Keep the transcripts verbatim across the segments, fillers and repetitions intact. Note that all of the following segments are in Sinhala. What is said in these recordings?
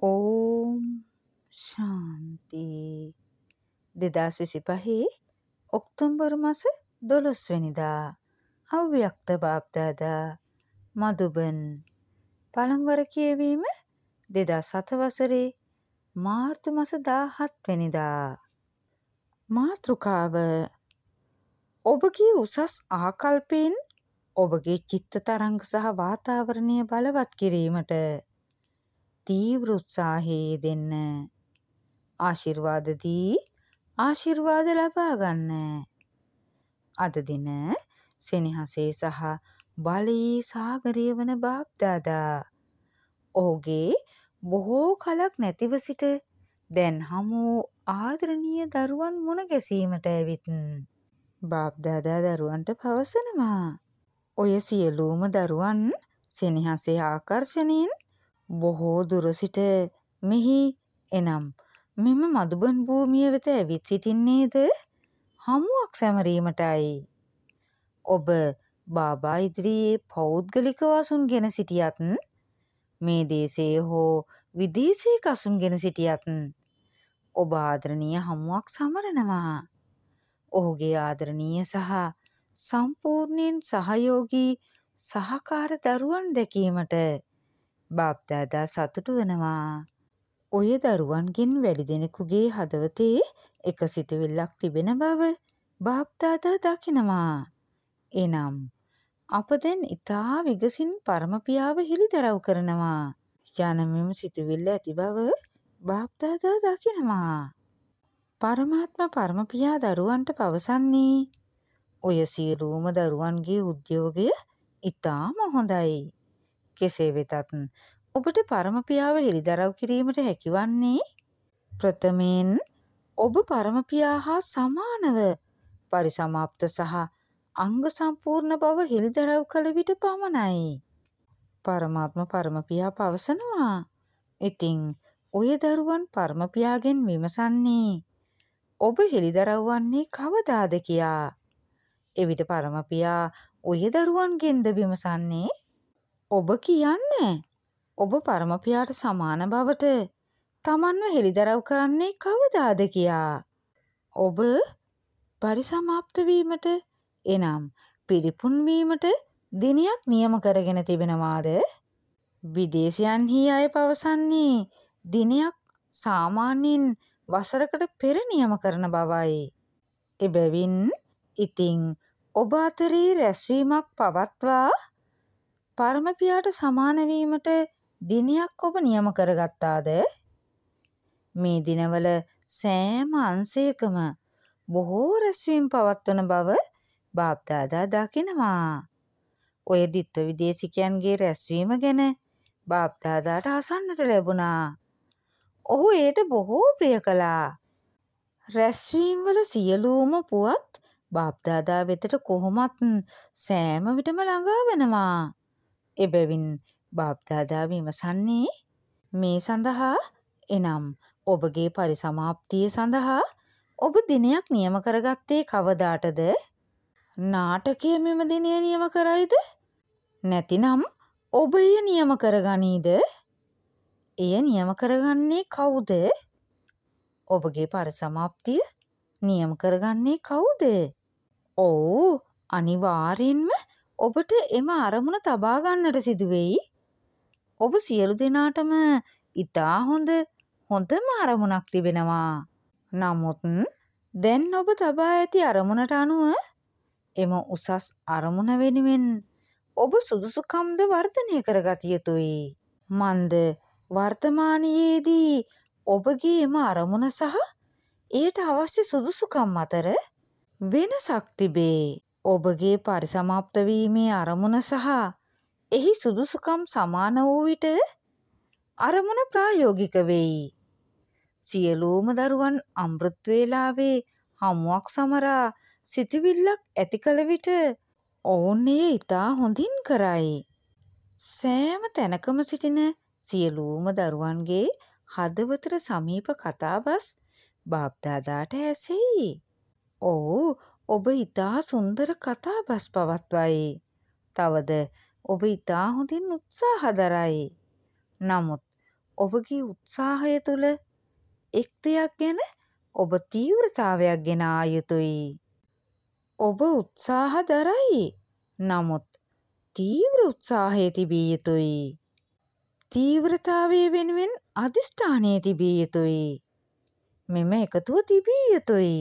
ඕම් ශාන්ති. දෙදාස් විසිපහේ ඔක්තෝබර් මාස දොළොස් වෙනිදා අව්‍යක්ත බාප්දාදා මදුබන්. පළමුවර කියවීම දෙදාස් හත වසරේ මාර්තු මාස දාහත් වෙනිදා. මාතෘකාව ඔබගේ උසස් ආකල්පයෙන් ඔබගේ චිත්ත තරංග සහ වාතාවරණය බලවත් කිරීමට තීව්‍ර උත්සාහයේ යෙදෙන්න. ආශිර්වාද දී ආශිර්වාද ලබා ගන්න. අද දින සෙනෙහසේ සහ බලයේ සාගරය වන බාප්දාදා ඔහුගේ බොහෝ කලක් නැතිව සිට දැන් හමු ආදරණීය දරුවන් මුණ ගැසීමට ඇවිත් බාප්දාදා දරුවන්ට පවසනවා. ඔය සියලුම දරුවන් සෙනෙහසේ ආකර්ෂණයෙන් බොහෝ දුර සිට මෙහි එනම් මෙම මදුබන් භූමිය වෙත ඇවිත් සිටින්නේද හමුවක් සැමරීමටයි. ඔබ බාබා ඉදිරියේ පෞද්ගලිකව අසුන්ගෙන සිටියත් මේ දේශයේ හෝ විදේශයක අසුන්ගෙන සිටියත් ඔබ ආදරණීය හමුවක් සමරනවා. ඔහුගේ ආදරණීය සහ සම්පූර්ණයෙන් සහයෝගී සහකාර දරුවන් දැකීමට බාප්දාදා සතුටු වෙනවා. ඔය දරුවන්ගෙන් වැඩි දෙනෙකුගේ හදවතේ එක සිතුවිල්ලක් තිබෙන බව බාප්දාදා දකිනවා. එනම් අප දැන් ඉතා විගසින් පරමපියාව හෙළිදරව් කරනවා යන මෙම සිතුවිල්ල ඇති බව බාප්දාදා දකිනවා. පරමාත්ම පරමපියා දරුවන්ට පවසන්නේ ඔය සියලුම දරුවන්ගේ උද්‍යෝගය ඉතාම හොඳයි. කෙසේ වෙතත් ඔබට පරමපියාව හෙළිදරව් කිරීමට හැකිවන්නේ ප්‍රථමයෙන් ඔබ පරමපියා හා සමානව පරිසමාප්ත සහ අංග සම්පූර්ණ බව හෙළිදරව් කළ විට පමණයි. පරමාත්ම පරමපියා පවසනවා. ඉතින් ඔය දරුවන් පරමපියාගෙන් විමසන්නේ ඔබ හෙළිදරව් වන්නේ කවදාද කියා. එවිට පරමපියා ඔය දරුවන්ගෙන්ද විමසන්නේ ඔබ කියන්නේ ඔබ පරමපියාට සමාන බවට තමන්ව හෙළිදරව් කරන්නේ කවදාද කියා. ඔබ පරිසමාප්ත වීමට එනම් පිරිපුන් වීමට දිනයක් නියම කරගෙන තිබෙනවාද? විදේශයන්හි අය පවසන්නේ දිනයක් සාමාන්‍යයෙන් වසරකට පෙර නියම කරන බවයි. එබැවින් ඉතින් ඔබ අතරේ රැස්වීමක් පවත්වා පරමපියාට සමාන වීමට දිනයක් ඔබ නියම කරගත්තාද? මේ දිනවල සෑම අංශයකම බොහෝ රැස්වීම් පවත්වන බව බාප්දාදා දකිනවා. ඔය දිත්ව විදේශිකයන්ගේ රැස්වීම ගැන බාප්දාදාට අසන්නට ලැබුණා. ඔහු එයට බොහෝ ප්‍රිය කළා. රැස්වීම්වල සියලුම පුවත් බාප්දාදා වෙතට කොහොමත් සෑම විටම ළඟා වෙනවා. එබැවින් බාප්දාදා විමසන්නේ මේ සඳහා එනම් ඔබගේ පරිසමාප්තිය සඳහා ඔබ දිනයක් නියම කරගත්තේ කවදාටද? නාටකය මෙම දිනය නියම කරයිද? නැතිනම් ඔබ එය නියම කරගනීද? එය නියම කරගන්නේ කවුද? ඔබගේ පරිසමාප්තිය නියම කරගන්නේ කවුද? ඔව් අනිවාර්යෙන්ම ඔබට එම අරමුණ තබා ගන්නට සිදුවෙයි. ඔබ සියලු දෙනාටම ඉතා හොඳ හොඳම අරමුණක් තිබෙනවා. නමුත් දැන් ඔබ තබා ඇති අරමුණට අනුව එම උසස් අරමුණ වෙනුවෙන් ඔබ සුදුසුකම්ද වර්ධනය කරගත යුතුයි. මන්ද වර්තමානයේදී ඔබගේ එම අරමුණ සහ එයට අවශ්‍ය සුදුසුකම් අතර වෙනසක් තිබේ. ඔබගේ පරිසමාප්ත වීමේ අරමුණ සහ එහි සුදුසුකම් සමාන වූ විට අරමුණ ප්‍රායෝගික වෙයි. සියලුම දරුවන් අමෘත් වේලාවේ හමුවක් සමරා සිතුවිල්ලක් ඇති කළ විට ඔවුන් එය ඉතා හොඳින් කරයි. සෑම තැනකම සිටින සියලුම දරුවන්ගේ හදවතට සමීප කතාබස් බාප්දාදාට ඇසෙයි. ඔව් ඔබ ඉතා සුන්දර කතාබස් පවත්වයි. තවද ඔබ ඉතා හොඳින් උත්සාහ දරයි. නමුත් ඔබගේ උත්සාහය තුළ එක් දෙයක් ගැන ඔබ තීව්‍රතාවයක් ගෙන ආ යුතුයි. ඔබ උත්සාහ දරයි. නමුත් තීව්‍ර උත්සාහය තිබිය යුතුයි. තීව්‍රතාවය වෙනුවෙන් අධිෂ්ඨානය තිබිය යුතුයි. මෙම එකතුව තිබිය යුතුයි.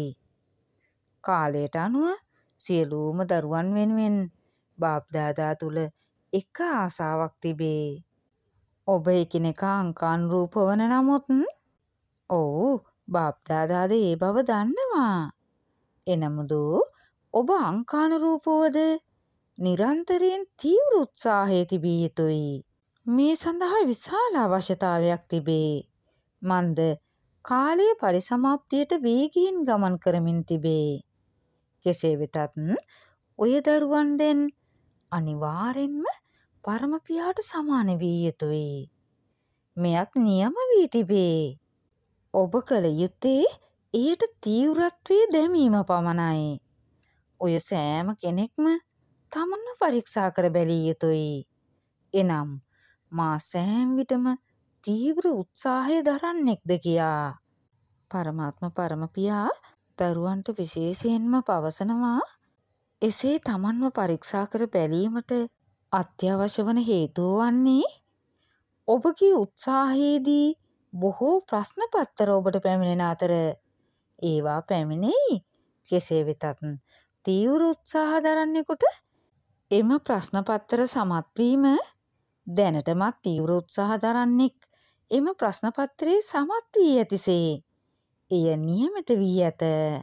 කාලයට අනුව සියලුම දරුවන් වෙනුවෙන් බාප්දාදා තුළ එක ආසාවක් තිබේ. ඔබ එකිනෙකා අංකානුරූප වන නමුත් ඔව් බාප්දාදාද ඒ බව දන්නවා. එනමුදු ඔබ අංකානුරූපවද නිරන්තරයෙන් තීව්‍ර උත්සාහය තිබිය යුතුයි. මේ සඳහා විශාල අවශ්‍යතාවයක් තිබේ. මන්ද කාලය පරිසමාප්තියට වේගයෙන් ගමන් කරමින් තිබේ. කෙසේ වෙතත් ඔය දරුවන් දැන් අනිවාර්යෙන්ම පරම පියාට සමාන විය යුතුයි. මෙයත් නියම වී තිබේ. ඔබ කළ යුත්තේ එයට තීව්‍රත්වයේ දැමීම පමණයි. ඔය සෑම කෙනෙක්ම තමන්ව පරීක්ෂා කර බැලිය යුතුයි. එනම් මා සෑම විටම තීව්‍ර උත්සාහය දරන්නෙක්ද කියා. පරමාත්ම පරමපියා දරුවන්ට විශේෂයෙන්ම පවසනවා එසේ තමන්ව පරීක්ෂා කර බැලීමට අත්‍යවශ්‍ය වන හේතුව වන්නේ ඔබගේ උත්සාහයේදී බොහෝ ප්‍රශ්න පත්තර ඔබට පැමිණෙන අතර ඒවා පැමිණෙයි. කෙසේ වෙතත් තීව්‍ර උත්සාහ දරන්නෙකුට එම ප්‍රශ්න පත්තර සමත් වීම දැනටමත් තීව්‍ර උත්සාහ දරන්නෙක් එම ප්‍රශ්න පත්‍රයේ සමත් වී ඇතිසේ එය නියමිත වී ඇත.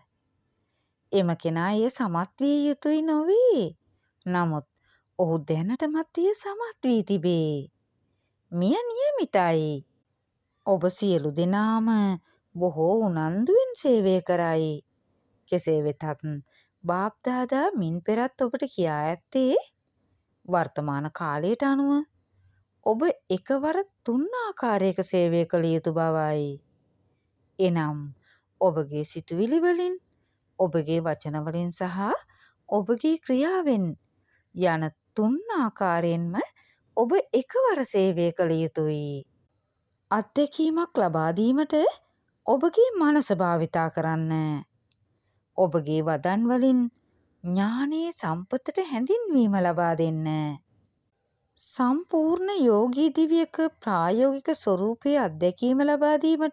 එම කෙනා එය සමත් විය යුතුයි නොවේ. නමුත් ඔහු දැනටමත් එය සමත් වී තිබේ. මෙය නියමිතයි. ඔබ සියලු දෙනාම බොහෝ උනන්දුවෙන් සේවය කරයි. කෙසේ වෙතත් බාප්දාදා මින් පෙරත් ඔබට කියා ඇත්තේ වර්තමාන කාලයට අනුව ඔබ එකවර තුන් ආකාරයක සේවය කළ යුතු බවයි. එනම් ඔබගේ සිතුවිලි වලින්, ඔබගේ වචන වලින් සහ ඔබගේ ක්‍රියාවෙන් යන තුන් ආකාරයෙන්ම ඔබ එකවර සේවය කළ යුතුයි. අත්දැකීමක් ලබා දීමට ඔබගේ මනස භාවිතා කරන්න. ඔබගේ වදන් වලින් ඥානයේ සම්පතට හැඳින්වීම ලබා දෙන්න. සම්පූර්ණ යෝගී දිවියක ප්‍රායෝගික ස්වරූපයේ අත්දැකීම ලබා දීමට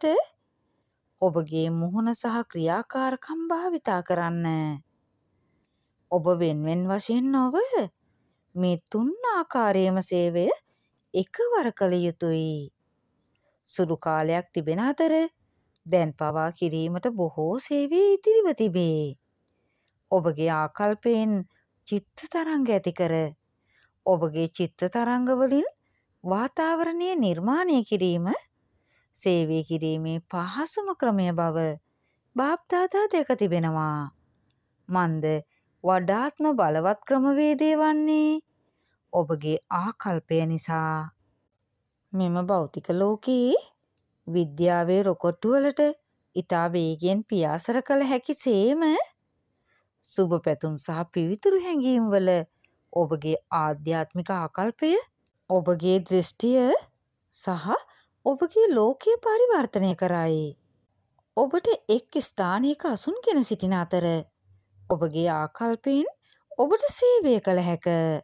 ඔබගේ මුහුණ සහ ක්‍රියාකාරකම් භාවිතා කරන්න. ඔබ වෙන්වෙන් වශයෙන් නොව මේ තුන් ආකාරයේම සේවය එකවර කළ යුතුයි. සුළු කාලයක් තිබෙන අතර දැන් පවා කිරීමට බොහෝ සේවය ඉතිරිව තිබේ. ඔබගේ ආකල්පයෙන් චිත්ත තරංග ඇති කර ඔබගේ චිත්ත තරංග වලින් වාතාවරණය නිර්මාණය කිරීම සේවය කිරීමේ පහසුම ක්‍රමය බව බාප්දාදා දැක තිබෙනවා. මන්ද වඩාත්ම බලවත් ක්‍රමවේදය වන්නේ ඔබගේ ආකල්පය නිසා. මෙම භෞතික ලෝකයේ විද්‍යාවේ රොකොට්ටු වලට ඉතා වේගෙන් පියාසර කළ හැකි සේම සුබ පැතුම් සහ පිවිතුරු හැඟීම් වල ඔබගේ ආධ්‍යාත්මික ආකල්පය, ඔබගේ දෘෂ්ටිය සහ ඔබගේ ලෝකය පරිවර්තනය කරයි. ඔබට එක් ස්ථානයක අසුන්ගෙන සිටින අතර ඔබගේ ආකල්පයෙන් ඔබට සේවය කළ හැක.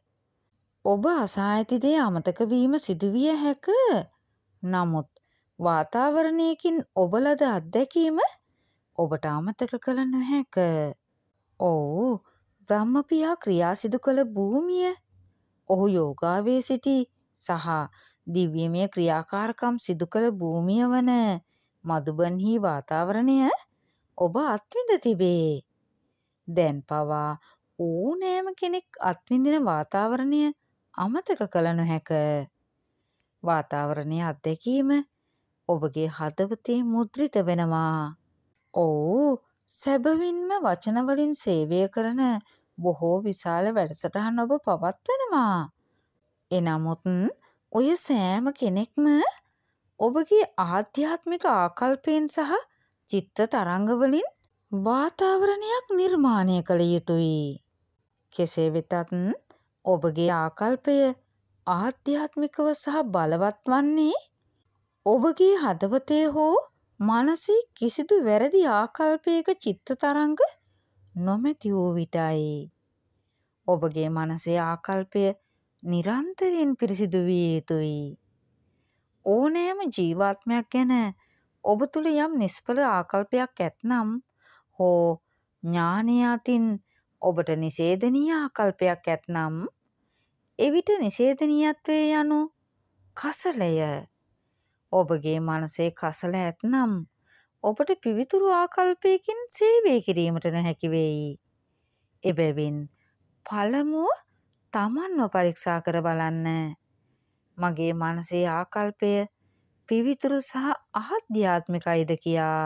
ඔබ අසා ඇති දේ අමතක වීම සිදුවිය හැක. නමුත් වාතාවරණයකින් ඔබ ලද අත්දැකීම ඔබට අමතක කළ නොහැක. ඔව්, බ්‍රහ්මපියා ක්‍රියා සිදු කළ භූමිය, ඔහු යෝගාවේ සිටි සහ දිව්‍යමය ක්‍රියාකාරකම් සිදු කළ භූමිය වන මදුබන්හි වාතාවරණය ඔබ අත්විඳ තිබේ. දැන් පවා ඕනෑම කෙනෙක් අත්විඳින වාතාවරණය අමතක කළ නොහැක. වාතාවරණයේ අත්දැකීම ඔබගේ හදවතේ මුද්‍රිත වෙනවා. ඔව්, සැබවින්ම වචන වලින් සේවය කරන බොහෝ විශාල වැඩසටහන් ඔබ පවත්වනවා. එනමුත් ඔය සෑම කෙනෙක්ම ඔබගේ ආධ්‍යාත්මික ආකල්පයෙන් සහ චිත්ත තරංග වලින් වාතාවරණයක් නිර්මාණය කළ යුතුයි. කෙසේ වෙතත් ඔබගේ ආකල්පය ආධ්‍යාත්මිකව සහ බලවත් වන්නේ ඔබගේ හදවතේ හෝ මනසේ කිසිදු වැරදි ආකල්පයක චිත්ත තරංග නොමැති වූ විටයි. ඔබගේ මනසේ ආකල්පය නිරන්තරයෙන් පිරිසිදු විය යුතුයි. ඕනෑම ජීවාත්මයක් ගැන ඔබ තුළ යම් නිෂ්ඵල ආකල්පයක් ඇත්නම් හෝ ඥානය අතින් ඔබට නිෂේධනීය ආකල්පයක් ඇත්නම් එවිට නිෂේධනීයත්වය යනු කසලය. ඔබගේ මනසේ කසල ඇත්නම් ඔබට පිවිතුරු ආකල්පයකින් සේවය කිරීමට නොහැකි වෙයි. එබැවින් පළමුව තමන්ව පරීක්ෂා කර බලන්න. මගේ මනසේ ආකල්පය පිවිතුරු සහ ආධ්‍යාත්මිකයිද කියා.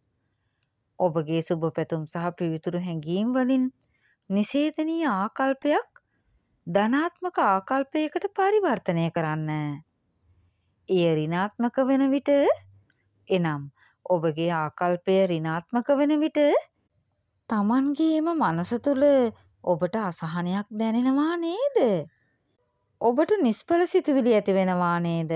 ඔබගේ සුබ පැතුම් සහ පිවිතුරු හැඟීම් වලින් නිෂේධනීය ආකල්පයක් ධනාත්මක ආකල්පයකට පරිවර්තනය කරන්න. එය ඍණාත්මක වෙන විට එනම් ඔබගේ ආකල්පය ඍණාත්මක වෙන විට තමන්ගේම මනස තුළ ඔබට අසහනයක් දැනෙනවා නේද? ඔබට නිෂ්ඵල සිතුවිලි ඇති වෙනවා නේද?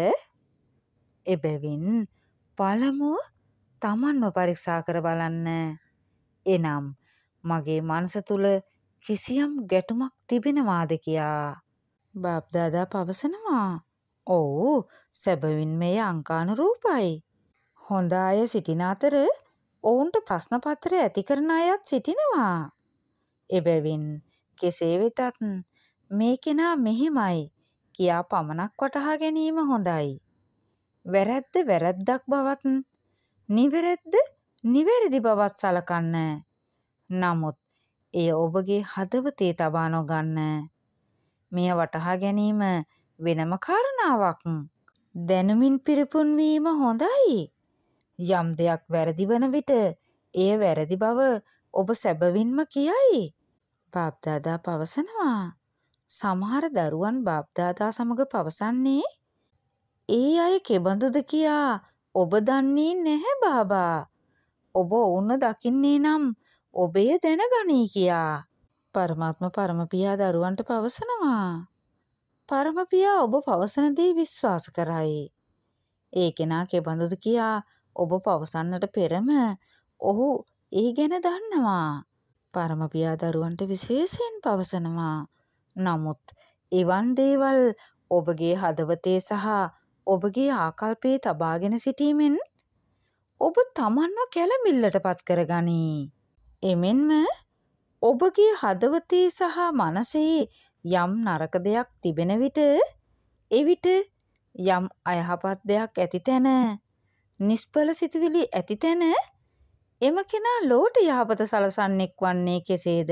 එබැවින් පළමුව තමන්ව පරීක්ෂා කර බලන්න. එනම් මගේ මනස තුළ කිසියම් ගැටුමක් තිබෙනවාද කියා. බාප්දාදා පවසනවා. ඔව්, සැබවින් මේ අංකානුරූපයි. හොඳ අය සිටින අතර ඔවුන්ට ප්‍රශ්න පත්‍රය ඇති කරන අයත් සිටිනවා. එබැවින් කෙසේ වෙතත් මේ කෙනා මෙහෙමයි කියා පමණක් වටහා ගැනීම හොඳයි. වැරැද්ද වැරැද්දක් බවත් නිවැරැද්ද නිවැරදි බවත් සලකන්න. නමුත් එය ඔබගේ හදවතේ තබා නොගන්න. මෙය වටහා ගැනීම වෙනම කාරණාවක්. දැනුමින් පිරිපුන් වීම හොඳයි. යම් දෙයක් වැරදි වන විට එය වැරදි බව ඔබ සැබවින්ම කියයි. බාප්දාදා පවසනවා. සමහර දරුවන් බාප්දාදා සමග පවසන්නේ ඒ අය කෙබඳුද කියා ඔබ දන්නේ නැහැ බාබා. ඔබ ඔවුන්ව දකින්නේ නම් ඔබ එය දැනගනී කියා. පරමාත්ම පරමපියා දරුවන්ට පවසනවා. පරමපියා ඔබ පවසන දේ විශ්වාස කරයි. ඒ කෙනා කෙබඳුද කියා ඔබ පවසන්නට පෙරම ඔහු ඒ ගැන දන්නවා. පරමපියා දරුවන්ට විශේෂයෙන් පවසනවා. නමුත් එවන් දේවල් ඔබගේ හදවතේ සහ ඔබගේ ආකල්පයේ තබාගෙන සිටීමෙන් ඔබ තමන්ව කැළඹිල්ලට පත් කරගනී. එමෙන්ම ඔබගේ හදවතේ සහ මනසේ යම් නරක දෙයක් තිබෙන විට එවිට යම් අයහපත් දෙයක් ඇති තැන නිෂ්ඵල සිතුවිලි ඇති තැන එම කෙනා ලොවට යහපත සලසන්නෙක් වන්නේ කෙසේද?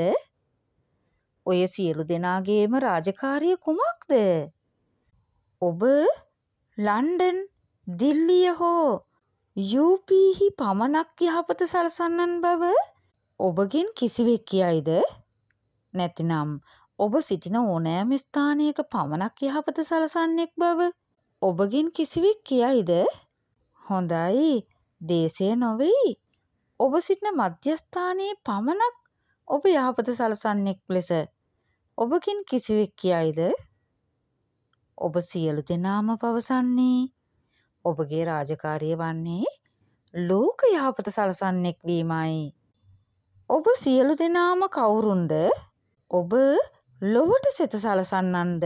ඔය සියලු දෙනාගේම රාජකාරිය කුමක්ද? ඔබ ලන්ඩන්, දිල්ලිය හෝ යූ පී හි පමණක් යහපත සලසන්නන් බව ඔබගෙන් කිසිවෙක් කියයිද? නැතිනම් ඔබ සිටින ඕනෑම ස්ථානයක පමණක් යහපත සලසන්නෙක් බව ඔබගෙන් කිසිවෙක් කියයිද? හොඳයි, දේශය නොවෙයි. ඔබ සිටින මධ්‍යස්ථානයේ පමණක් ඔබ යහපත සලසන්නෙක් ලෙස ඔබගෙන් කිසිවෙක් කියයිද? ඔබ සියලු දෙනාම පවසන්නේ ඔබගේ රාජකාරිය වන්නේ ලෝක යහපත සලසන්නෙක් වීමයි. ඔබ සියලු දෙනාම කවුරුන්ද? ඔබ ලොවට සිත සලසන්නන්ද?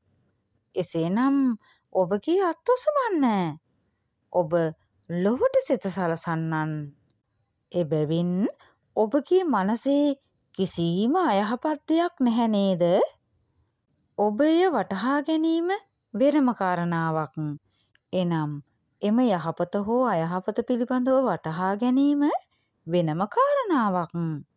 එසේනම් ඔබගේ අත් ඔසවන්න. ඔබ ලොවට සිත සලසන්නන්. එබැවින් ඔබගේ මනසේ කිසිම අයහපත් දෙයක් නැහැ නේද? ඔබ එය වටහා ගැනීම වෙනම කාරණාවක්. එනම් එම යහපත හෝ අයහපත පිළිබඳව වටහා ගැනීම වෙනම කාරණාවක්.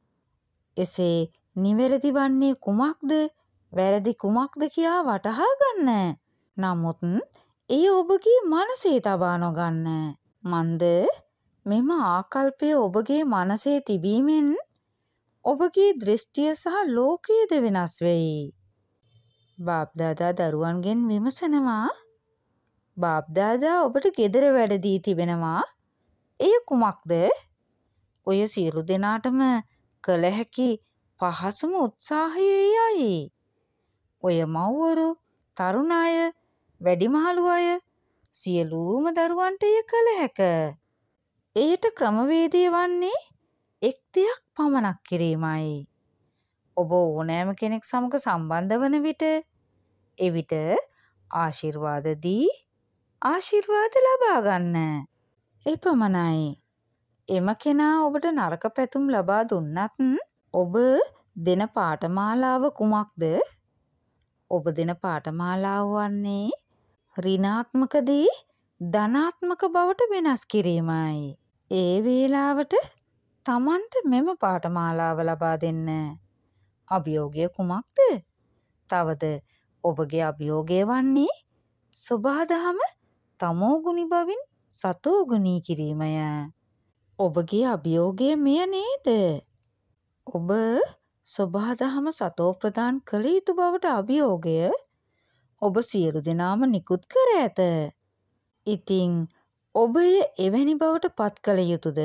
එසේ නිවැරදි වන්නේ කුමක්ද, වැරදි කුමක්ද කියා වටහා ගන්න. නමුත් එය ඔබගේ මනසේ තබා නොගන්න. මන්ද මෙම ආකල්පය ඔබගේ මනසේ තිබීමෙන් ඔබගේ දෘෂ්ටිය සහ ලෝකයද වෙනස් වෙයි. බාප්දාදා දරුවන්ගෙන් විමසනවා. බාප්දාදා ඔබට ගෙදර වැඩ දී තිබෙනවා. එය කුමක්ද? ඔය සියලු දෙනාටම කළ හැකි පහසුම උත්සාහය එයයි. ඔය මව්වරු, තරුණ අය, වැඩිමහලු අය සියලුම දරුවන්ට එය කළ හැක. එයට ක්‍රමවේදය වන්නේ එක් දෙයක් පමණක් කිරීමයි. ඔබ ඕනෑම කෙනෙක් සමග සම්බන්ධ වන විට එවිට ආශිර්වාද දී ආශිර්වාද ලබා ගන්න. එපමණයි. එම කෙනා ඔබට නරක පැතුම් ලබා දුන්නත් ඔබ දෙන පාඨමාලාව කුමක්ද? ඔබ දෙන පාඨමාලාව වන්නේ ඍණාත්මක දේ ධනාත්මක බවට වෙනස් කිරීමයි. ඒ වේලාවට Tamanට මෙම පාඨමාලාව ලබා දෙන්න. අභියෝගය කුමක්ද? තවද ඔබගේ අභියෝගය වන්නේ සබහාදහම තමෝගුණි බවින් සතෝගුණී කිරීමය. ඔබගේ අභියෝගය මෙය නේද? ඔබ සබහාදහම සතෝ ප්‍රදාන් කළ යුතු බවට අභියෝගය ඔබ සියලු දෙනාම නිකුත් කර ඇත. ඉතින් ඔබ එවැනි බවට පත් කළ යුතුද?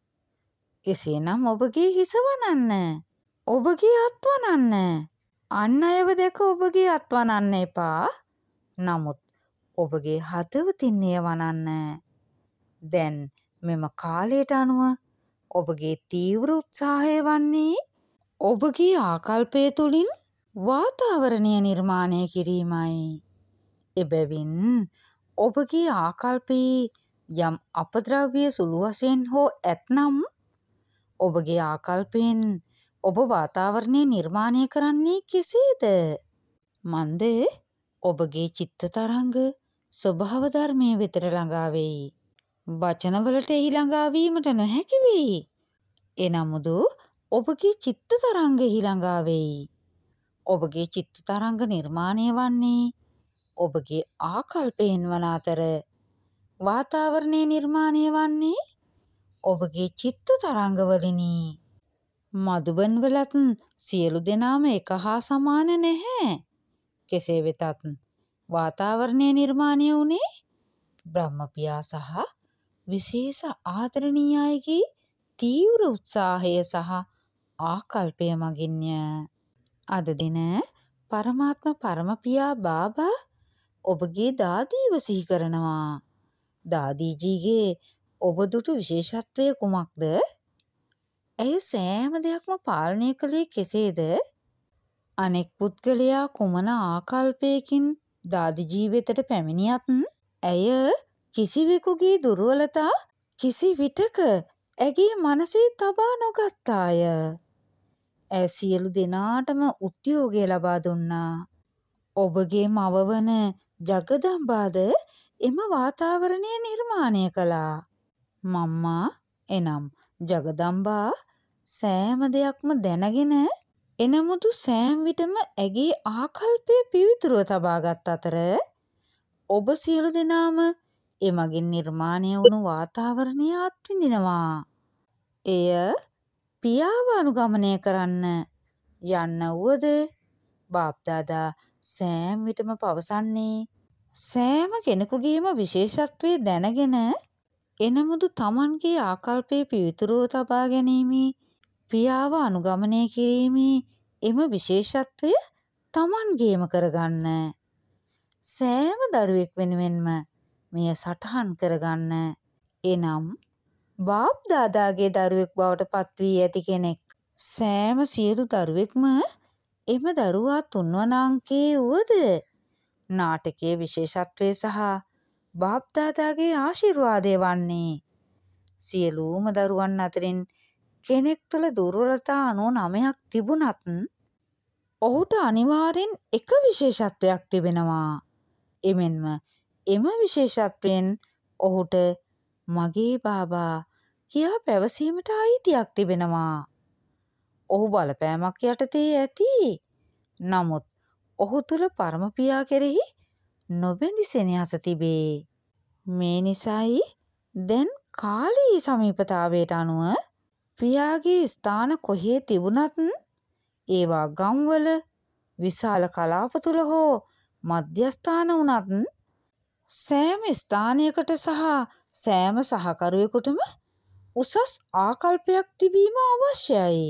එසේනම් ඔබගේ හිස වනන්න. ඔබගේ අත් වනන්න. අන් අයව දැක ඔබගේ අත් වනන්න එපා. නමුත් ඔබගේ හදවතින් එය වනන්න. දැන් මෙම කාලයට අනුව ඔබගේ තීව්‍ර උත්සාහය වන්නේ ඔබගේ ආකල්පය තුළින් වාතාවරණය නිර්මාණය කිරීමයි. එබැවින් ඔබගේ ආකල්පයේ යම් අපද්‍රව්‍ය සුළු වශයෙන් හෝ ඇතනම් ඔබගේ ආකල්පයෙන් ඔබ වාතාවරණය නිර්මාණය කරන්නේ කෙසේද? මන්ද ඔබගේ චිත්ත තරංග ස්වභාව ධර්මයේ වෙතට ළඟා වෙයි. වචනවලට එහි ළඟා වීමට නොහැකි වෙයි. එනමුදු ඔබගේ චිත්ත තරංගෙහි ළඟා වෙයි. ඔබගේ චිත්ත තරංග නිර්මාණය වන්නේ ඔබගේ ආකල්පයෙන් වන අතර වාතාවරණය නිර්මාණය වන්නේ ඔබගේ චිත්ත තරංගවලිනි. මధుබන් වලත් සියලු දෙනාම එක හා සමාන නැහැ. කෙසේ වෙතත් වාතාවරණය නිර්මාණය වුණේ බ්‍රහ්මපියා සහ විශේෂ ආදරණීය අයගේ තීව්‍ර උත්සාහය සහ ආකල්පය මගින්ය. අද දින පරමාත්ම පරමපියා බාබා ඔබගේ දාදීව සිහි කරනවා. දාදීජීගේ ඔබ දුටු විශේෂත්වය කුමක්ද? ඇය සෑම දෙයක්ම පාලනය කළේ කෙසේද? අනෙක් පුද්ගලයා කුමන ආකල්පයකින් දාදීජී වෙතට පැමිණියත් ඇය කිසිවෙකුගේ දුර්වලතා කිසි විටක ඇගේ මනසේ තබා නොගත්තාය. ඇය සියලු දෙනාටම උද්‍යෝගය ලබා දුන්නා. ඔබගේ මව වන ජගදම්බාද එම වාතාවරණය නිර්මාණය කළා. මම්මා එනම් ජගදම්බා සෑම දෙයක්ම දැනගෙන එනමුදු සෑම විටම ඇගේ ආකල්පය පිවිතුරුව තබාගත් අතර ඔබ සියලු දෙනාම එමගින් නිර්මාණය වුණු වාතාවරණය අත්විඳිනවා. එය පියාව අනුගමනය කරන්න යන්න වුවද බාප්දාදා සෑම විටම පවසන්නේ සෑම කෙනෙකුගේම විශේෂත්වය දැනගෙන එනමුදු තමන්ගේ ආකල්පය පිවිතුරුව තබා ගැනීමේ පියාව අනුගමනය කිරීමේ එම විශේෂත්වය තමන්ගේම කරගන්න. සෑම දරුවෙක් වෙනුවෙන්ම මෙය සටහන් කරගන්න. එනම් බාප් දාදාගේ දරුවෙක් බවට පත්වී ඇති කෙනෙක් සෑම සියලු දරුවෙක්ම එම දරුවා තුන්වන අංකයේ වුවද නාටකයේ විශේෂත්වය සහ බාප් දාදාගේ ආශිර්වාදය වන්නේ සියලුම දරුවන් අතරින් කෙනෙක් තුළ දුර්වලතා අනූ නවයක් තිබුණත් ඔහුට අනිවාර්යෙන් එක විශේෂත්වයක් තිබෙනවා. එමෙන්ම එම විශේෂත්වයෙන් ඔහුට මගේ බාබා කියා පැවසීමට අයිතියක් තිබෙනවා. ඔහු බලපෑමක් යටතේ ඇති. නමුත් ඔහු තුළ පරමපියා කෙරෙහි නොබැඳි සෙනෙහස තිබේ. මේ නිසායි දැන් කාලී සමීපතාවයට අනුව පියාගේ ස්ථාන කොහේ තිබුණත් ඒවා ගම්වල විශාල කලාප තුළ හෝ මධ්‍යස්ථාන වුණත් සෑම ස්ථානයකට සහ සෑම සහකරුවෙකුටම උසස් ආකල්පයක් තිබීම අවශ්‍යයි.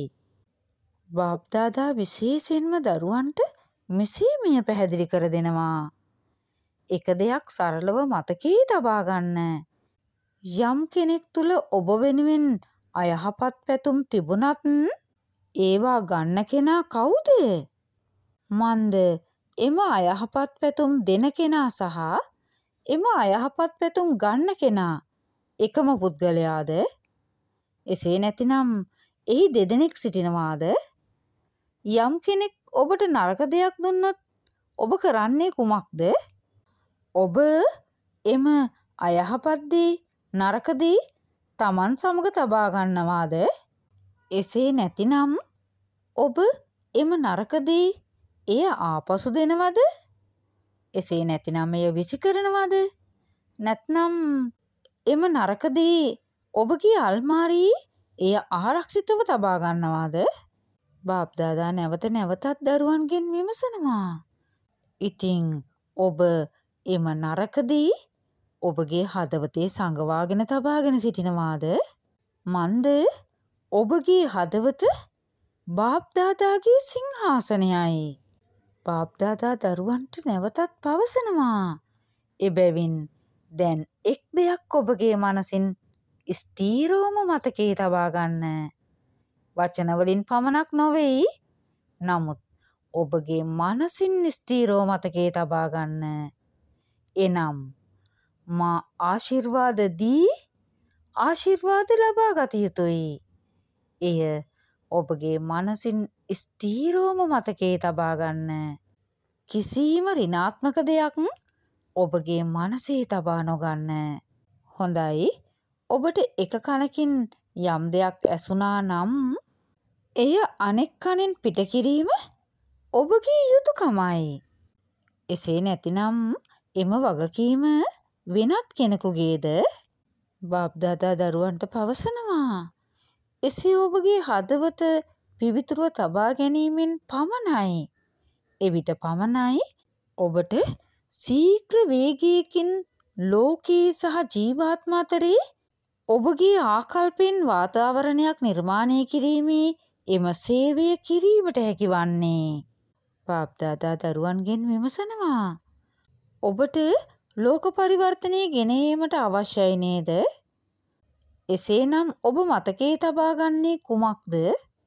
බාප්දාදා විශේෂයෙන්ම දරුවන්ට මෙසේ මෙය පැහැදිලි කර දෙනවා. එක දෙයක් සරලව මතකයේ තබා ගන්න. යම් කෙනෙක් තුල ඔබ වෙනුවෙන් අයහපත් පැතුම් තිබුණත් ඒවා ගන්න කෙනා කවුද? මන්ද එම අයහපත් පැතුම් දෙන කෙනා සහ එම අයහපත් පැතුම් ගන්න කෙනා එකම පුද්ගලයාද? එසේ නැතිනම් එහි දෙදෙනෙක් සිටිනවාද? යම් කෙනෙක් ඔබට නරක දෙයක් දුන්නොත් ඔබ කරන්නේ කුමක්ද? ඔබ එම අයහපත් දේ නරක දේ Taman සමග තබා ගන්නවාද? එසේ නැතිනම් ඔබ එම නරක දේ එය ආපසු දෙනවද? එසේ නැතිනම් එය විසි කරනවද? නැත්නම් එම නරක දේ ඔබගේ අල්මාරියේ එය ආරක්ෂිතව තබා ගන්නවාද? බාප්දාදා නැවත නැවතත් දරුවන්ගෙන් විමසනවා. ඉතින් ඔබ එම නරක දේ ඔබගේ හදවතේ සංගවාගෙන තබාගෙන සිටිනවාද? මන්ද ඔබගේ හදවත බාප්දාදාගේ සිංහාසනයයි. බාප්දාදා දරුවන්ට නැවතත් පවසනවා. එබැවින් දැන් එක් දෙයක් ඔබගේ මනසින් ස්ථීරවම මතකයේ තබා ගන්න. වචන වලින් පමණක් නොවේයි. නමුත් ඔබගේ මනසින් ස්ථීරව මතකයේ තබා ගන්න. එනම් මා ආශිර්වාද දී ආශිර්වාද ලබා ගත යුතුයි. එය ඔබගේ මනසින් ස්ථීරවම මතකයේ තබා ගන්න. කිසිම ඍණාත්මක දෙයක් ඔබගේ මනසේ තබා නොගන්න. හොඳයි. ඔබට එක කනකින් යම් දෙයක් ඇසුණා නම් එය අනෙක් කනෙන් පිට කිරීම ඔබගේ යුතුයකමයි. එසේ නැතිනම් එම වගකීම වෙනත් කෙනෙකුගේද? බාප්දාදා දරුවන්ට පවසනවා. එසේ ඔබගේ හදවත පිවිතුරුව තබා ගැනීමෙන් පමණයි. එවිට පමණයි ඔබට ශීඝ්‍ර වේගයකින් ලෝකයේ සහ ජීවාත්ම අතරේ ඔබගේ ආකල්පෙන් වාතාවරණයක් නිර්මාණය කිරීමේ එම සේවය කිරීමට හැකිවන්නේ. බාප්දාදා දරුවන්ගෙන් විමසනවා. ඔබට ලෝක පරිවර්තනය ගෙන ඒමට අවශ්‍යයි නේද? එසේනම් ඔබ මතකයේ තබා ගන්නේ කුමක්ද?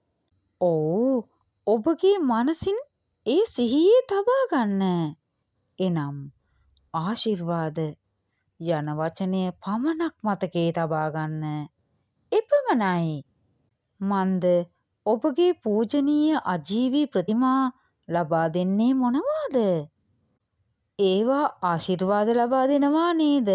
ඔව්, ඔබගේ මනසින් ඒ සිහියේ තබා ගන්න. එනම් ආශිර්වාද යන වචනය පමණක් මතකයේ තබා ගන්න. එපමණයි. මන්ද ඔබගේ පූජනීය අජීවී ප්‍රතිමා ලබා දෙන්නේ මොනවාද? ඒවා ආශිර්වාද ලබා දෙනවා නේද?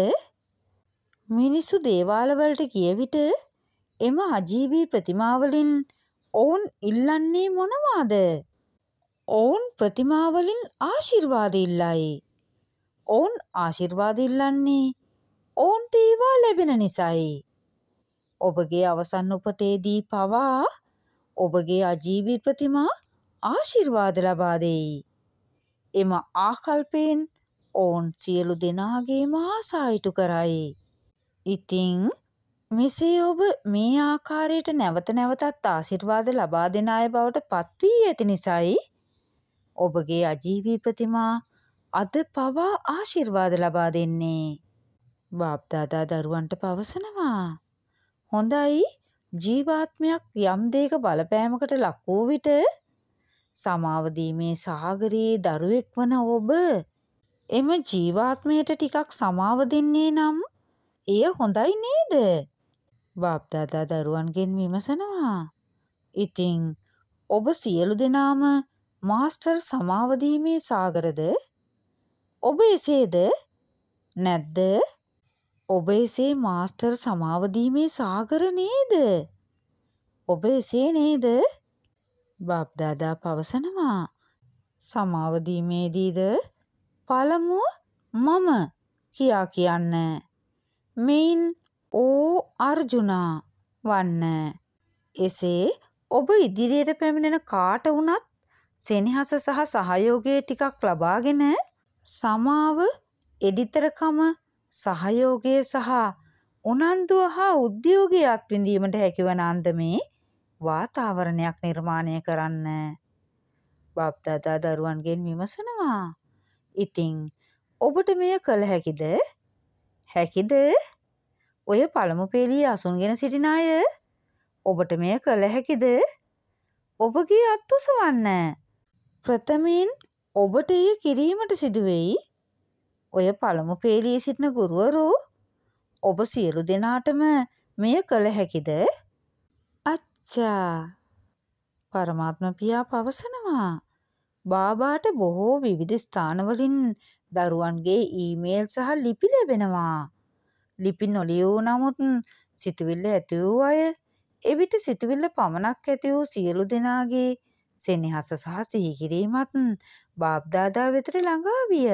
මිනිසු දේවාල වලට ගිය විට එම අජීවී ප්‍රතිමා වලින් ඔවුන් ඉල්ලන්නේ මොනවාද? ඔවුන් ප්‍රතිමා වලින් ආශිර්වාද ඉල්ලයි. ඔවුන් ආශිර්වාද ඉල්ලන්නේ ඔවුන්ට ඒවා ලැබෙන නිසායි. ඔබගේ අවසන් උපතේදී පවා ඔබගේ අජීවී ප්‍රතිමා ආශිර්වාද ලබා දෙයි. එම ආකල්පයෙන් ඔවුන් සියලු දෙනාගේම ආසා ඉටු කරයි. ඉතින් මෙසේ ඔබ මේ ආකාරයට නැවත නැවතත් ආශිර්වාද ලබා දෙන අය බවට පත් වී ඇති නිසායි ඔබගේ අජීවී ප්‍රතිමා අද පවා ආශිර්වාද ලබා දෙන්නේ. බාප්දාදා දරුවන්ට පවසනවා. හොඳයි. ජීවාත්මයක් යම් දෙයක බලපෑමකට ලක් වූ විට සමාව දීමේ සාගරයේ දරුවෙක් වන ඔබ එම ජීවාත්මයට ටිකක් සමාව දෙන්නේ නම් එය හොඳයි නේද? බාප්දාදා දරුවන්ගෙන් විමසනවා. ඉතින් ඔබ සියලු දෙනාම මාස්ටර් සමාව දීමේ සාගරද? ඔබ එසේද? නැද්ද? ඔබ එසේ මාස්ටර් සමාව දීමේ සාගර නේද? ඔබ එසේ නේද? බාප්දාදා පවසනවා. සමාව දීමේදීද පළමුව මම කියා කියන්න. මෙයින් ඕ අර්ජුනා වන්න. එසේ ඔබ ඉදිරියට පැමිණෙන කාට වුණත් සෙනෙහස සහ සහයෝගය ටිකක් ලබාගෙන සමාව, එඩිතරකම, සහයෝගය සහ උනන්දුව හා උද්‍යෝගය අත්විඳීමට හැකිවන අන්දමේ වාතාවරණයක් නිර්මාණය කරන්න. බාප්දාදා දරුවන්ගෙන් විමසනවා. ඉතින් ඔබට මෙය කළ හැකිද? හැකිද? ඔය පළමු පේළියේ අසුන්ගෙන සිටින අය ඔබට මෙය කළ හැකිද? ඔබගේ අත් ඔසවන්න. ප්‍රථමයෙන් ඔබට එය කිරීමට සිදුවෙයි. ඔය පළමු පේළියේ සිටින ගුරුවරු ඔබ සියලු දෙනාටම මෙය කළ හැකිද? අච්චා. පරමාත්ම පියා පවසනවා බාබාට බොහෝ විවිධ ස්ථානවලින් දරුවන්ගේ ඊමේල් සහ ලිපි ලැබෙනවා. ලිපි නොලියූ නමුත් සිතුවිල්ල ඇති වූ අය එවිට සිතුවිල්ල පමණක් ඇති වූ සියලු දෙනාගේ සෙනෙහස සහ සිහිකිරීමත් බාබ්දාදා වෙතට ළඟා විය.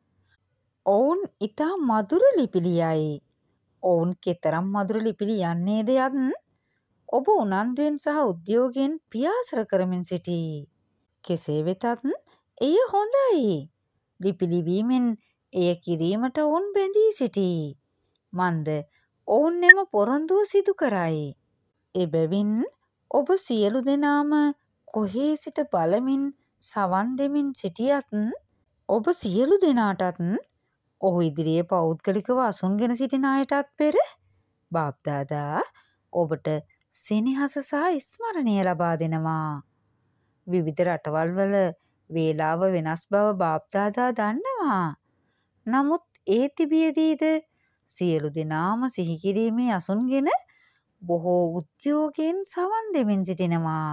ඔවුන් ඉතා මధుර ලිපි ලියයි. ඔවුන් කෙතරම් මధుර ලිපි ලියන්නේද යත් ඔබ උනන්දුවෙන් සහ උද්‍යෝගයෙන් පියාසර කරමින් සිටී. කෙසේ වෙතත් එය හොඳයි. ලිපි ලිවීමෙන් එය කිරීමට ඔවුන් බැඳී සිටී. මන්ද ඔවුන් එම පොරොන්දුව සිදු කරයි. එබැවින් ඔබ සියලු දෙනාම කොහේ සිට බලමින් සවන් දෙමින් සිටියත් ඔබ සියලු දෙනාටත් ඔහු ඉදිරියේ පෞද්ගලිකව අසුන්ගෙන සිටින අයටත් පෙර බාප්දාදා ඔබට සෙනෙහස සහ ස්මරණය ලබා දෙනවා. විවිධ රටවල් වල වේලාව වෙනස් බව බාප්දාදා දන්නවා. නමුත් ඒ තිබියදීද සියලු දෙනාම සිහි කිරීමේ අසුන්ගෙන බොහෝ උද්‍යෝගයෙන් සවන් දෙමින් සිටිනවා.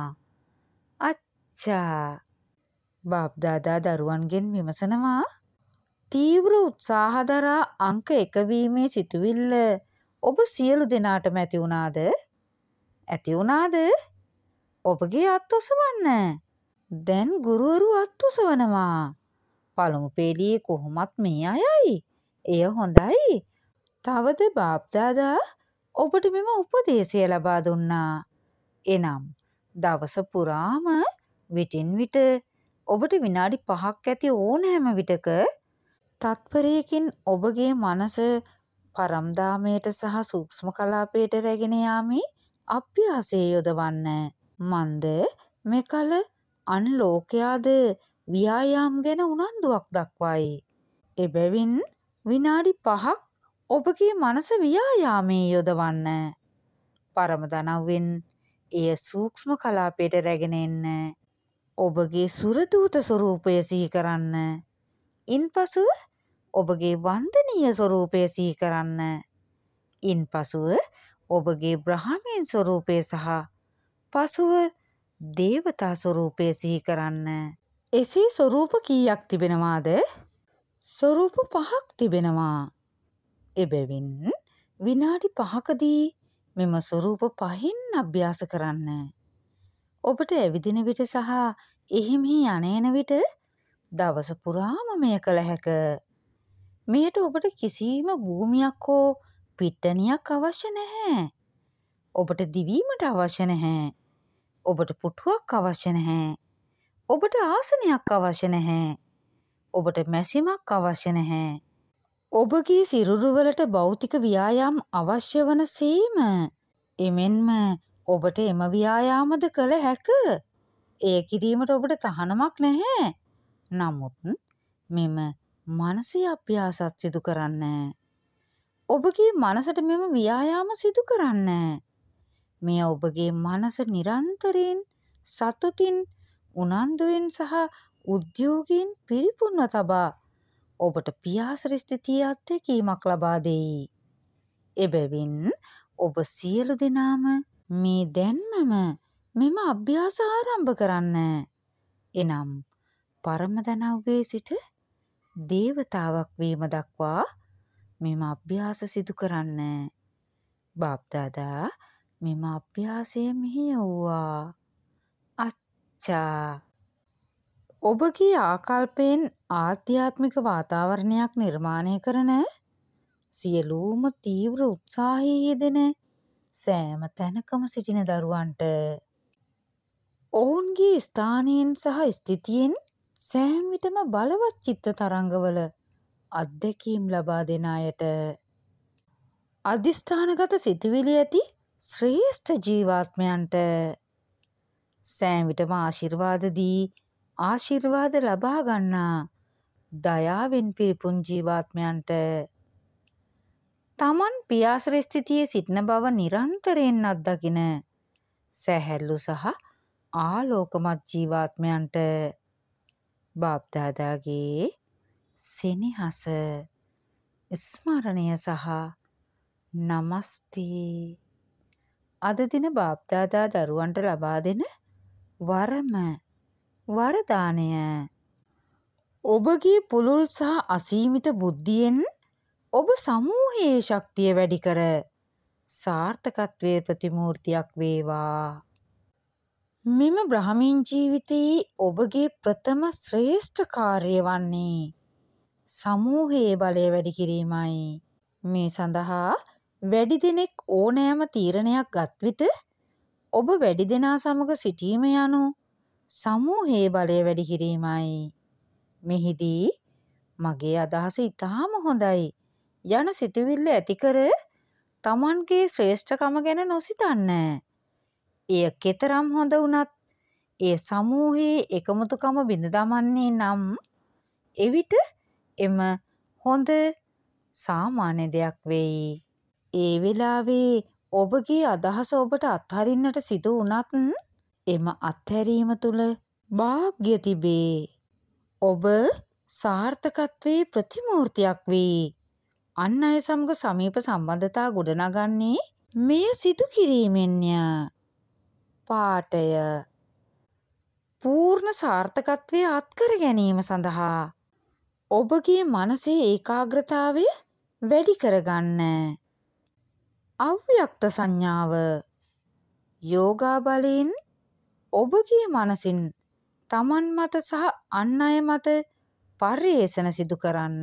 අච්චා. බාප්දාදා දරුවන්ගෙන් විමසනවා තීව්‍ර උත්සාහ දරා අංක එක වීමේ සිතුවිල්ල ඔබ සියලු දෙනාටම ඇති වුණාද? ඇති වුණාද? ඔබගේ අත් ඔසවන්න. දැන් ගුරුවරු අත් ඔසවනවා. පළමු පේළියේ කොහොමත් මේ අයයි. එය හොඳයි. තවද බාප්දාදා ඔබට මෙම උපදේශය ලබා දුන්නා. එනම් දවස පුරාම විටින් විට ඔබට විනාඩි පහක් ඇති ඕනෑම විටක තත්පරයකින් ඔබගේ මනස පරම්ධාමයට සහ සූක්ෂම කලාපයට රැගෙන යාමේ අභ්‍යාසයේ යොදවන්න. මන්ද මෙකල අන් ලෝකයාද ව්‍යායාම් ගැන උනන්දුවක් දක්වයි. එබැවින් විනාඩි පහක් ඔබගේ මනස ව්‍යායාමයේ යොදවන්න. පරම දනව්වෙන් එය සූක්ෂම කලාපයට රැගෙන එන්න. ඔබගේ සුරදූත ස්වරූපය සිහි කරන්න. ඉන්පසුව ඔබගේ වන්දනීය ස්වරූපය සිහි කරන්න. ඉන්පසුව ඔබගේ බ්‍රහ්මීන් ස්වරූපය සහ පසුව දේවතා ස්වරූපය සිහි කරන්න. එසේ ස්වරූප කීයක් තිබෙනවාද? ස්වරූප පහක් තිබෙනවා. එබැවින් විනාඩි පහකදී මෙම ස්වරූප පහින් අභ්‍යාස කරන්න. ඔබට ඇවිදින විට සහ එහි මෙහි යන විට දවස පුරාම මෙය කළ හැක. මෙයට ඔබට කිසිම භූමියක් හෝ පිට්ටනියක් අවශ්‍ය නැහැ. ඔබට දිවීමට අවශ්‍ය නැහැ. ඔබට පුටුවක් අවශ්‍ය නැහැ. ඔබට ආසනයක් අවශ්‍ය නැහැ. ඔබට මැසිමක් අවශ්‍ය නැහැ. ඔබගේ සිරුරුවලට භෞතික ව්‍යායාම් අවශ්‍ය වන සේම එමෙන්ම ඔබට එම ව්‍යායාමද කළ හැක. එය කිරීමට ඔබට තහනමක් නැහැ. නමුත් මෙම මනසේ අභ්‍යාසත් සිදු කරන්න. ඔබගේ මනසට මෙම ව්‍යායාම සිදු කරන්න. මෙය ඔබගේ මනස නිරන්තරයෙන් සතුටින් උනන්දුවෙන් සහ උද්‍යෝගයෙන් පිරිපුන්ව තබා ඔබට පියාසර ස්ථිතියේ අත්දැකීමක් ලබා දෙයි. එබැවින් ඔබ සියලු දෙනාම මේ දැන්මම මෙම අභ්‍යාස ආරම්භ කරන්න. එනම් පරම දනව්වේ සිට දේවතාවක් වීම දක්වා මෙම අභ්‍යාස සිදු කරන්න. බාප්දාදා මෙම අභ්‍යාසය මෙහෙයවුවා. අච්චා. ඔබගේ ආකල්පයෙන් ආධ්‍යාත්මික වාතාවරණයක් නිර්මාණය කරන සියලුම තීව්‍ර උත්සාහයේ යෙදෙන සෑම තැනකම සිටින දරුවන්ට ඔවුන්ගේ ස්ථානයෙන් සහ ස්ථිතියෙන් සෑම විටම බලවත් චිත්ත තරංගවල අත්දැකීම් ලබා දෙන අයට අධිෂ්ඨානගත සිතුවිලි ඇති ශ්‍රේෂ්ඨ ජීවාත්මයන්ට සෑම විටම ආශිර්වාද දී ආශිර්වාද ලබා ගන්නා දයාවෙන් පිරිපුන් ජීවාත්මයන්ට තමන් පියාසර ස්ථිතියේ සිටින බව නිරන්තරයෙන් අත්දකින සැහැල්ලු සහ ආලෝකමත් ජීවාත්මයන්ට බාප්දාදාගේ සෙනෙහස ස්මරණය සහ නමස්තේ. අද දින බාප්දාදා දරුවන්ට ලබා දෙන වරම වරදානය. ඔබගේ පුළුල් සහ අසීමිත බුද්ධියෙන් ඔබ සමූහයේ ශක්තිය වැඩි කර සාර්ථකත්වයේ ප්‍රතිමූර්තියක් වේවා. මෙම බ්‍රහ්මීන් ජීවිතයේ ඔබගේ ප්‍රථම ශ්‍රේෂ්ඨ කාර්යය වන්නේ සමූහයේ බලය වැඩි කිරීමයි. මේ සඳහා වැඩි දෙනෙක් ඕනෑම තීරණයක් ගත් විට ඔබ වැඩි දෙනා සමග සිටීම යනු සමූහයේ බලය වැඩි කිරීමයි. මෙහිදී මගේ අදහස ඉතාම හොඳයි යන සිතුවිල්ල ඇතිකර තමන්ගේ ශ්‍රේෂ්ඨකම ගැන නොසිතන්න. එය කෙතරම් හොඳ වුණත් ඒ සමූහයේ එකමුතුකම බිඳ දමන්නේ නම් එවිට එම හොඳ සාමාන්‍ය දෙයක් වෙයි. ඒ වෙලාවේ ඔබගේ අදහස ඔබට අත්හරින්නට සිදු වුණත් එම අත්හැරීම තුළ භාග්‍ය තිබේ. ඔබ සාර්ථකත්වයේ ප්‍රතිමූර්තියක් වී අන් අය සමග සමීප සම්බන්ධතා ගොඩනගන්නේ මෙය සිදු කිරීමෙන්ය. පාඨය පූර්ණ සාර්ථකත්වය අත්කර ගැනීම සඳහා ඔබගේ මනසේ ඒකාග්‍රතාවය වැඩි කරගන්න. අව්‍යක්ත සංඥාව යෝගා බලයෙන් ඔබගේ මනසින් තමන් මත සහ අන් අය මත පර්යේෂණ සිදු කරන්න.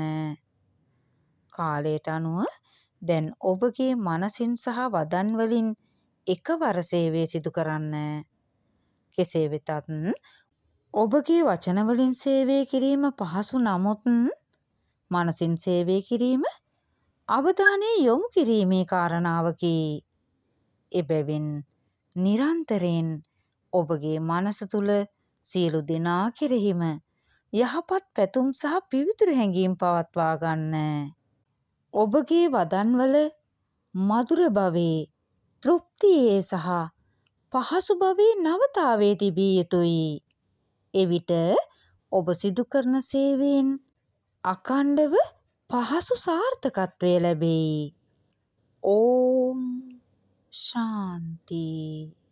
කාලයට අනුව දැන් ඔබගේ මනසින් සහ වදන් වලින් එකවර සේවය සිදු කරන්න. කෙසේ වෙතත් ඔබගේ වචන වලින් සේවය කිරීම පහසු නමුත් මනසින් සේවය කිරීම අවධානය යොමු කිරීමේ කාරණාවකි. එබැවින් නිරන්තරයෙන් ඔබගේ මනස තුල සියලු දෙනා කෙරෙහිම යහපත් පැතුම් සහ පිවිතුරු හැඟීම් පවත්වා ගන්න. ඔබගේ වදන්වල මధుර භවයේ තෘප්තියේ සහ පහසු භවයේ නවතාවේ තිබිය යුතුයි. එවිට ඔබ සිදු කරන සේවයෙන් අඛණ්ඩව පහසු සාර්ථකත්වය ලැබෙයි. ඕම් ශාන්ති.